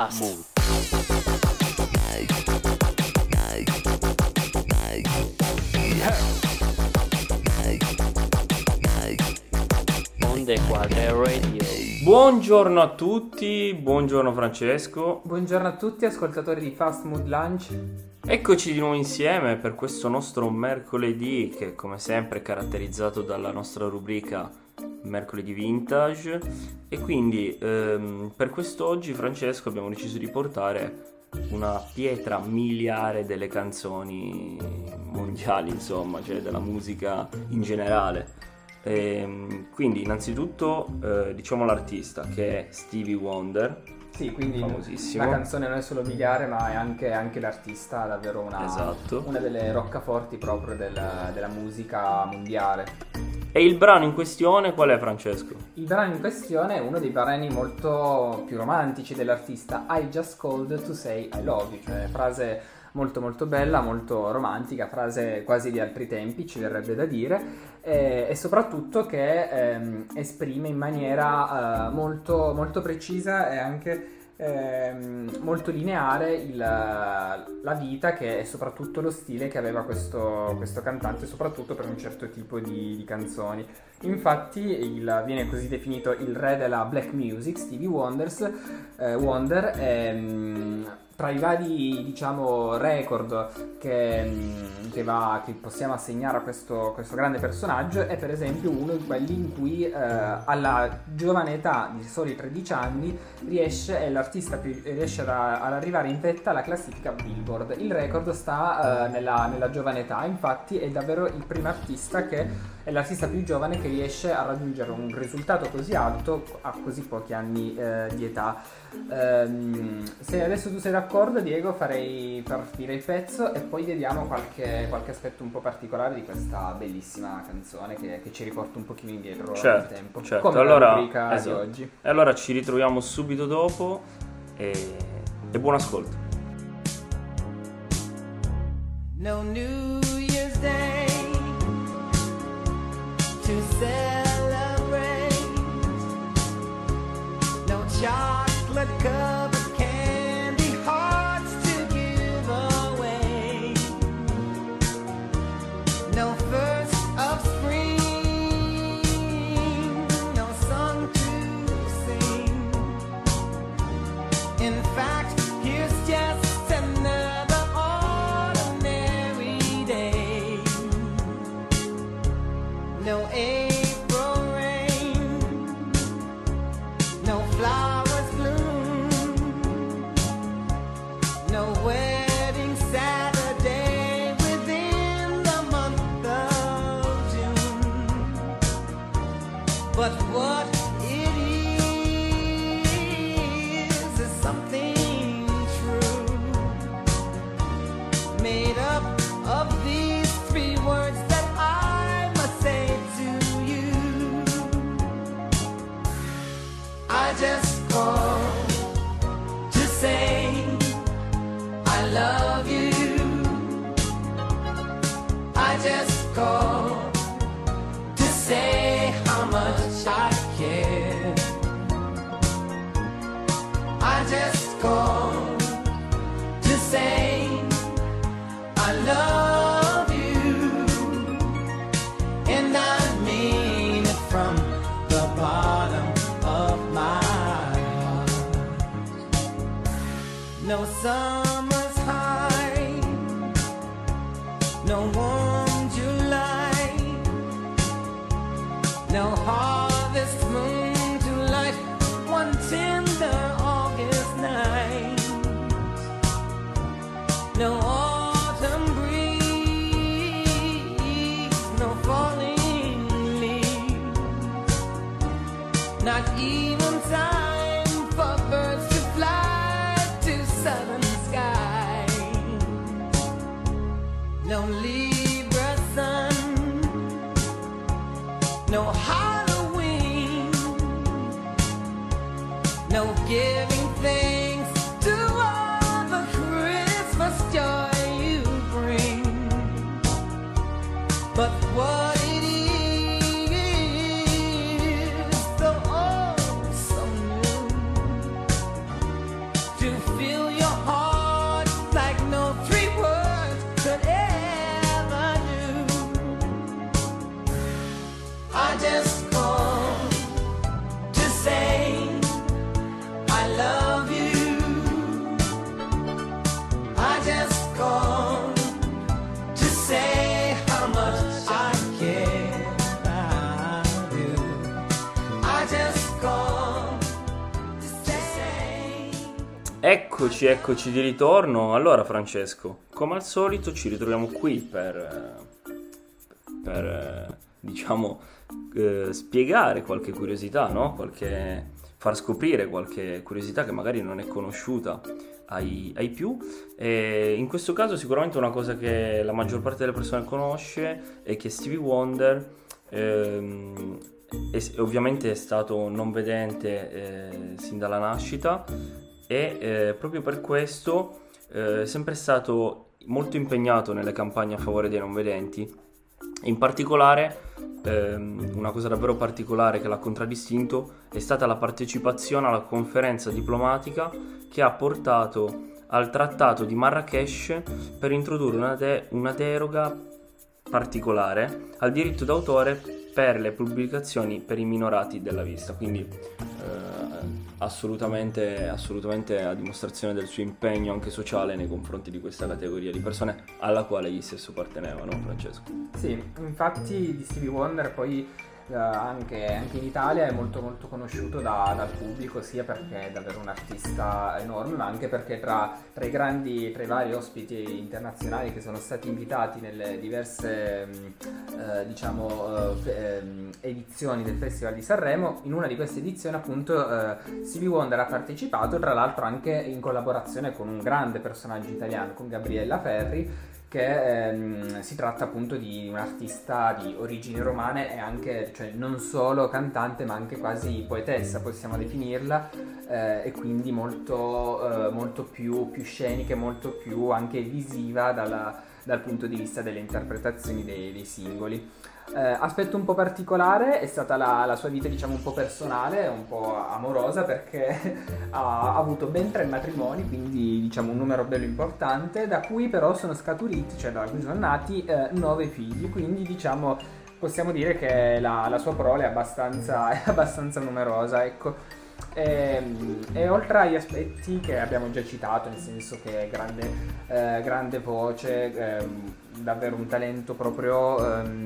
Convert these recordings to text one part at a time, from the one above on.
Fast. Onde Quadre Radio. Buongiorno a tutti, buongiorno Francesco. Buongiorno a tutti ascoltatori di Fast Mood Lunch. Eccoci di nuovo insieme per questo nostro mercoledì che come sempre è caratterizzato dalla nostra rubrica Mercoledì Vintage. E quindi per quest'oggi, Francesco, abbiamo deciso di portare una pietra miliare delle canzoni mondiali, insomma, cioè della musica in generale. Quindi innanzitutto diciamo l'artista, che è Stevie Wonder. Sì, quindi famosissimo. la canzone non è solo miliare, ma è anche l'artista, davvero Esatto. una delle roccaforti proprio della musica mondiale. E il brano in questione qual è, Francesco? Il brano in questione è uno dei brani molto più romantici dell'artista, I Just Called to Say I Love You, cioè frase molto molto bella, molto romantica, frase quasi di altri tempi, ci verrebbe da dire, e soprattutto che esprime in maniera molto, molto precisa e anche molto lineare la vita e soprattutto lo stile che aveva questo cantante, soprattutto per un certo tipo di canzoni. Infatti viene così definito il re della black music, Stevie Wonder. Tra i vari, diciamo, record che possiamo assegnare a questo grande personaggio è per esempio uno di quelli in cui alla giovane età di soli 13 anni riesce ad arrivare in vetta alla classifica Billboard. Il record sta nella giovane età, infatti è davvero il primo artista è l'artista più giovane che riesce a raggiungere un risultato così alto a così pochi anni di età. Se adesso tu sei d'accordo, Diego, farei partire il pezzo e poi vediamo qualche aspetto un po' particolare di questa bellissima canzone che ci riporta un pochino indietro nel tempo. Certo. Come Allora, la rubrica di oggi. E allora ci ritroviamo subito dopo e buon ascolto. No New Year's Day to celebrate, no chocolate covered candy hearts to give away, no first of spring, no song to sing. In fact, here's just another ordinary day. No April rain, no flowers bloom, no wedding Saturday within the month of June. But what it is something true, made up of these three words that I must say to you. I just called to say I love you. I just called to say how much I care. I just called to say I love you, and I mean it from the bottom of my heart. No summer's high, no warm July, no harvest moon to light one tender August night, no autumn breeze, no falling leaves, not even time for birds to fly to southern skies, no Libra sun, no Halloween, no giving thanks to all the Christmas joy you bring. But what it is, so oh so new, to Eccoci di ritorno. Allora Francesco, come al solito ci ritroviamo qui diciamo spiegare qualche curiosità, no? Far scoprire qualche curiosità che magari non è conosciuta ai più. E in questo caso sicuramente una cosa che la maggior parte delle persone conosce è che Stevie Wonder ovviamente è stato non vedente sin dalla nascita e proprio per questo è sempre stato molto impegnato nelle campagne a favore dei non vedenti. In particolare una cosa davvero particolare che l'ha contraddistinto è stata la partecipazione alla conferenza diplomatica che ha portato al trattato di Marrakech per introdurre una deroga particolare al diritto d'autore per le pubblicazioni per i minorati della vista, quindi assolutamente a dimostrazione del suo impegno anche sociale nei confronti di questa categoria di persone alla quale egli stesso apparteneva, no Francesco? Sì, infatti di Stevie Wonder poi anche in Italia è molto molto conosciuto dal pubblico, sia perché è davvero un artista enorme, ma anche perché tra i vari ospiti internazionali che sono stati invitati nelle diverse edizioni del Festival di Sanremo, in una di queste edizioni appunto Stevie Wonder ha partecipato, tra l'altro anche in collaborazione con un grande personaggio italiano, con Gabriella Ferri, che si tratta appunto di un artista di origini romane e anche, cioè, non solo cantante ma anche quasi poetessa, possiamo definirla, e quindi molto più scenica, molto più anche visiva dal punto di vista delle interpretazioni dei singoli. Aspetto un po' particolare è stata la sua vita, diciamo, un po' personale, un po' amorosa, perché ha avuto ben 3 matrimoni, quindi diciamo un numero bello importante, da cui però sono scaturiti, cioè da cui sono nati 9 figli, quindi diciamo possiamo dire che la sua prole è abbastanza numerosa, ecco. E oltre agli aspetti che abbiamo già citato, nel senso che è grande voce, davvero un talento proprio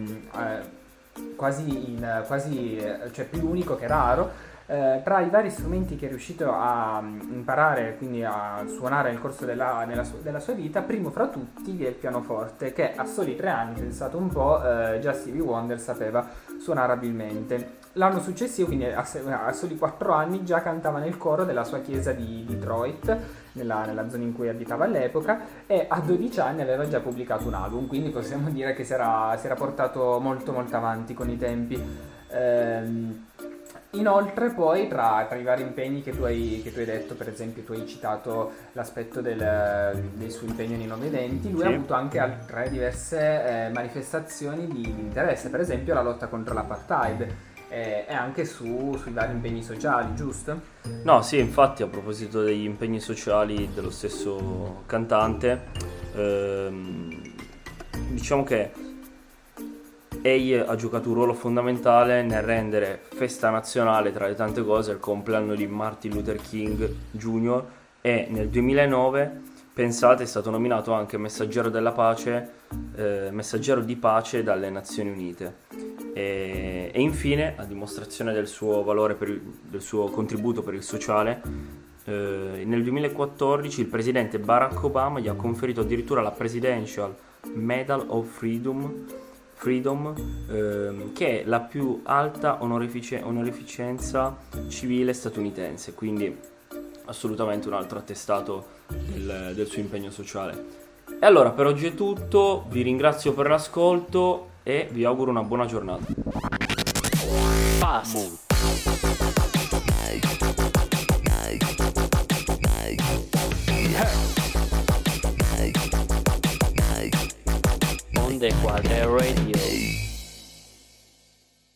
cioè più unico che raro. Tra i vari strumenti che è riuscito a imparare, quindi a suonare nel corso della sua vita, primo fra tutti è il pianoforte, che a soli 3 anni, pensate un po', già Stevie Wonder sapeva suonare abilmente. L'anno successivo, quindi a soli 4 anni, già cantava nel coro della sua chiesa di Detroit, nella zona in cui abitava all'epoca, e a 12 anni aveva già pubblicato un album, quindi possiamo dire che si era portato molto molto avanti con i tempi. Inoltre poi tra i vari impegni che tu hai detto, per esempio tu hai citato l'aspetto del suo impegno nei non vedenti, lui ha avuto anche altre diverse manifestazioni di interesse, per esempio la lotta contro l'apartheid e anche sui vari impegni sociali, giusto? No, sì, infatti a proposito degli impegni sociali dello stesso cantante, diciamo che egli ha giocato un ruolo fondamentale nel rendere festa nazionale, tra le tante cose, il compleanno di Martin Luther King Jr. e nel 2009, pensate, è stato nominato anche messaggero della pace, messaggero di pace dalle Nazioni Unite. E infine, a dimostrazione del suo valore, del suo contributo per il sociale, nel 2014 il presidente Barack Obama gli ha conferito addirittura la Presidential Medal of Freedom, che è la più alta onorificenza civile statunitense, quindi assolutamente un altro attestato del suo impegno sociale. E allora per oggi è tutto, vi ringrazio per l'ascolto e vi auguro una buona giornata. Onde Quadre Radio.